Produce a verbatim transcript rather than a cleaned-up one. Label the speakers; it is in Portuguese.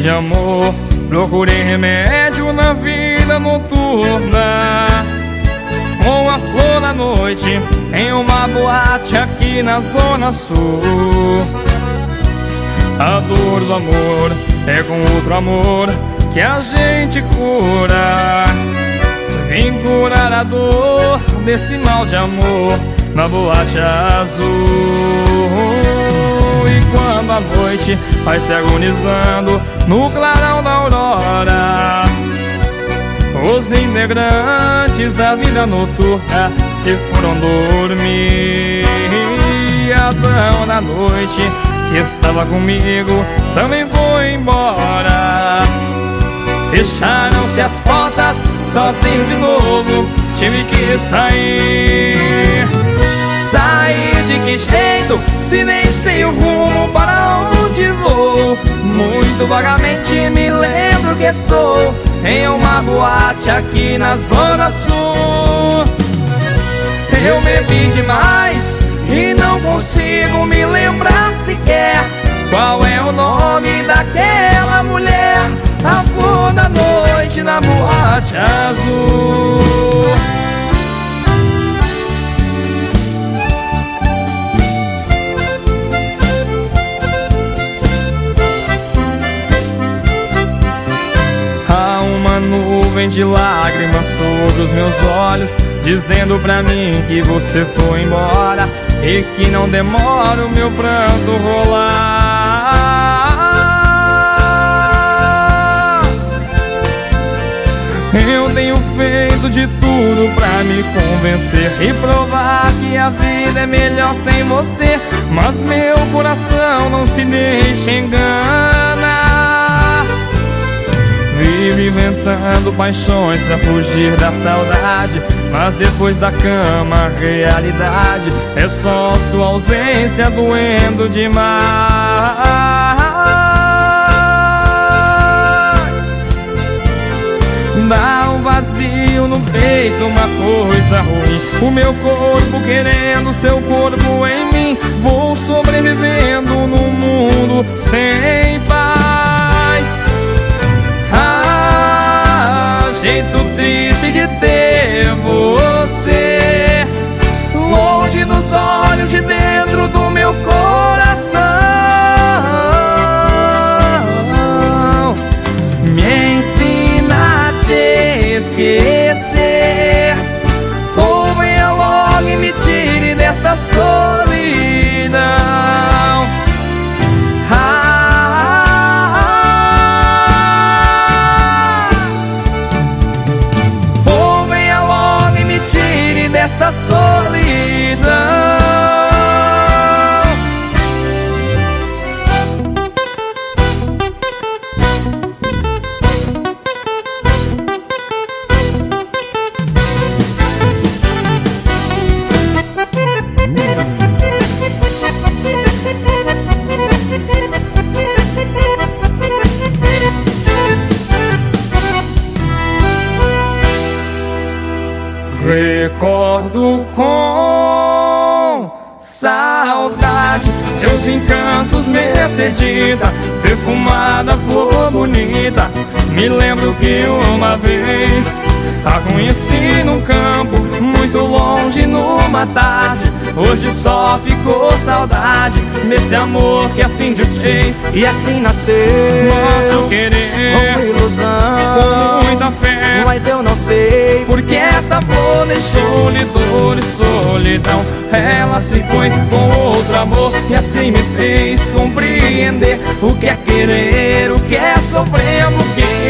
Speaker 1: de amor, procurei remédio na vida noturna. Com a flor da noite em uma boate aqui na Zona Sul. A dor do amor é com outro amor que a gente cura. Vim curar a dor desse mal de amor na boate azul. E quando a noite vai se agonizando no clarão da aurora, os integrantes da vida noturna se foram dormir. E a dama da noite que estava comigo também foi embora. Fecharam-se as portas, sozinho de novo tive que sair. Sair de que jeito, se nem sei o rumo para onde vou? Muito vagamente me lembro que estou em uma boate aqui na Zona Sul. Eu bebi demais e não consigo me lembrar sequer qual é o nome daquela mulher. A flor da noite na boate azul. Há uma nuvem de lágrimas sobre os meus olhos, dizendo pra mim que você foi embora e que não demora o meu pranto rolar. Eu tenho feito de tudo pra me convencer e provar que a vida é melhor sem você, mas meu coração não se deixa enganar. Vive inventando paixões pra fugir da saudade, mas depois da cama a realidade é só sua ausência doendo demais. Dá um vazio no peito, uma coisa ruim, o meu corpo querendo seu corpo em mim. Vou sobrevivendo num mundo sem paz. Ah, jeito triste de ter você longe dos olhos, de dentro do meu coração. Me ensina a te esquecer, ou venha logo e me tire desta solidão. Ah, ou venha logo e me tire desta solidão. Recordo com saudade seus encantos nessa edita, perfumada flor bonita. Me lembro que uma vez a conheci num campo muito longe numa tarde. Hoje só ficou saudade desse amor que assim desfez
Speaker 2: E assim nasceu
Speaker 1: nosso querer,
Speaker 2: uma ilusão,
Speaker 1: com muita fé.
Speaker 2: mas eu não sei
Speaker 1: porque essa flor deixou-lhe dor e solidão. Ela se foi com outro amor e assim me fez compreender o que é querer, o que é sofrer, porque